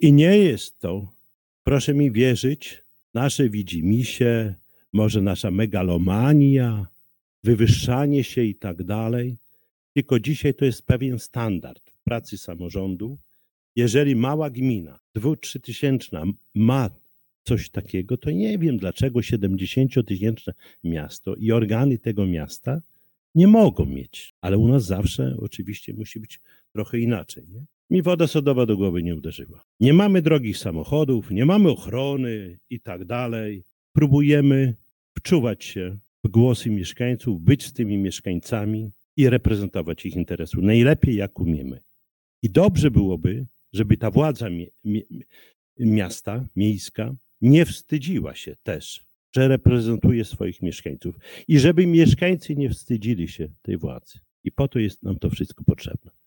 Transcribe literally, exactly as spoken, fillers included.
I nie jest to, proszę mi wierzyć, nasze widzimisię, może nasza megalomania, wywyższanie się i tak dalej, tylko dzisiaj to jest pewien standard w pracy samorządu. Jeżeli mała gmina, dwu, trzytysięczna ma coś takiego, to nie wiem, dlaczego siedemdziesięciotysięczne miasto i organy tego miasta nie mogą mieć. Ale u nas zawsze oczywiście musi być trochę inaczej. Nie? Mi woda sodowa do głowy nie uderzyła. Nie mamy drogich samochodów, nie mamy ochrony i tak dalej. Próbujemy wczuwać się w głosy mieszkańców, być z tymi mieszkańcami i reprezentować ich interesy najlepiej jak umiemy. I dobrze byłoby, żeby ta władza mi, mi, miasta, miejska nie wstydziła się też, że reprezentuje swoich mieszkańców i żeby mieszkańcy nie wstydzili się tej władzy. I po to jest nam to wszystko potrzebne.